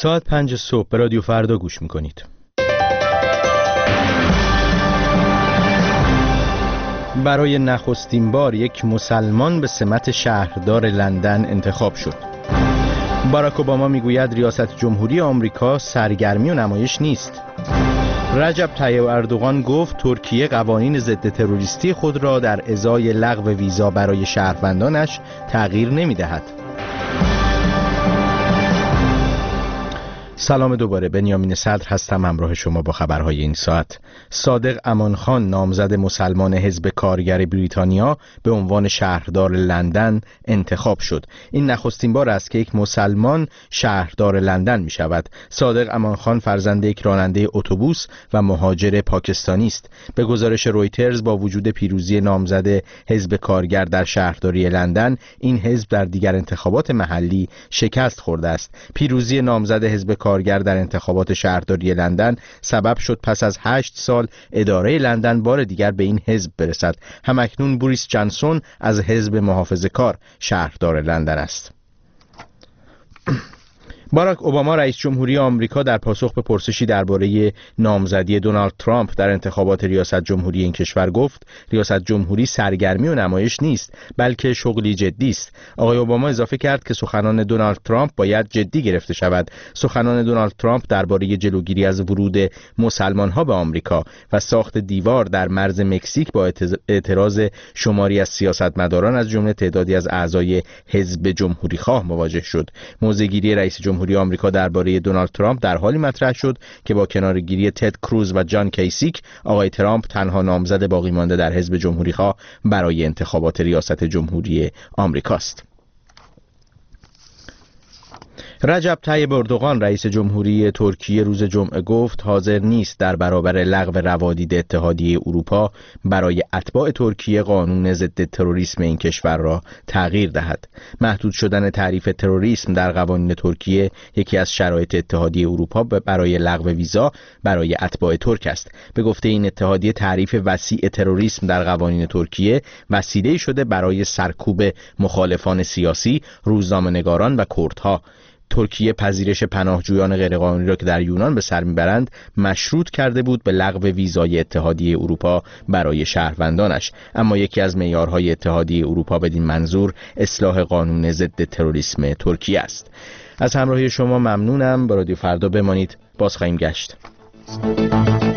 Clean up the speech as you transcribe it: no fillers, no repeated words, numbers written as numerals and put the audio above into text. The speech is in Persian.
ساعت 5 صبح به رادیو فردا گوش میکنید. برای نخستین بار یک مسلمان به سمت شهردار لندن انتخاب شد. باراک اوباما میگوید ریاست جمهوری آمریکا سرگرمی و نمایش نیست. رجب طیب اردوغان گفت ترکیه قوانین ضد تروریستی خود را در ازای لغو ویزا برای شهروندانش تغییر نمیدهد. سلام دوباره، بنیامین صدر هستم، همراه شما با خبرهای این ساعت. صادق امانخان نامزد مسلمان حزب کارگر بریتانیا به عنوان شهردار لندن انتخاب شد. این نخستین بار است که یک مسلمان شهردار لندن می شود. صادق امانخان فرزند یک راننده اتوبوس و مهاجر پاکستانی است. به گزارش رویترز با وجود پیروزی نامزد حزب کارگر در شهرداری لندن، این حزب در دیگر انتخابات محلی شکست خورده است. پیروزی نامزد حزب کارگر در انتخابات شهرداری لندن سبب شد پس از 8 سال اداره لندن بار دیگر به این حزب برسد. همکنون بوریس جانسون از حزب محافظه‌کار شهردار لندن است. باراک اوباما رئیس جمهوری آمریکا در پاسخ به پرسشی درباره نامزدی دونالد ترامپ در انتخابات ریاست جمهوری این کشور گفت ریاست جمهوری سرگرمی و نمایش نیست، بلکه شغلی جدی است. آقای اوباما اضافه کرد که سخنان دونالد ترامپ باید جدی گرفته شود. سخنان دونالد ترامپ درباره جلوگیری از ورود مسلمان‌ها به آمریکا و ساخت دیوار در مرز مکزیک با اعتراض شماری از سیاستمداران از جمله تعدادی از اعضای حزب جمهوری‌خواه مواجه شد. موضع‌گیری رئیس جمهوری آمریکا درباره دونالد ترامپ در حالی مطرح شد که با کنارگیری تد کروز و جان کیسیک، آقای ترامپ تنها نامزد باقی مانده در حزب جمهوری‌خواه برای انتخابات ریاست جمهوری آمریکاست. رجب طیب اردوغان رئیس جمهوری ترکیه روز جمعه گفت حاضر نیست در برابر لغو روادید اتحادیه اروپا برای اتباع ترکیه قانون ضد تروریسم این کشور را تغییر دهد. محدود شدن تعریف تروریسم در قوانین ترکیه یکی از شرایط اتحادیه اروپا برای لغو ویزا برای اتباع ترک است. به گفته این اتحادیه تعریف وسیع تروریسم در قوانین ترکیه وسیله‌ای شده برای سرکوب مخالفان سیاسی، روزنامه‌نگاران و کردها. ترکیه پذیرش پناهجویان غیرقانونی را که در یونان به سر میبرند مشروط کرده بود به لغو ویزای اتحادیه اروپا برای شهروندانش، اما یکی از معیارهای اتحادیه اروپا بدین منظور اصلاح قانون ضد تروریسم ترکیه است. از همراهی شما ممنونم. با رادیو فردا بمانید، باز خواهیم گشت.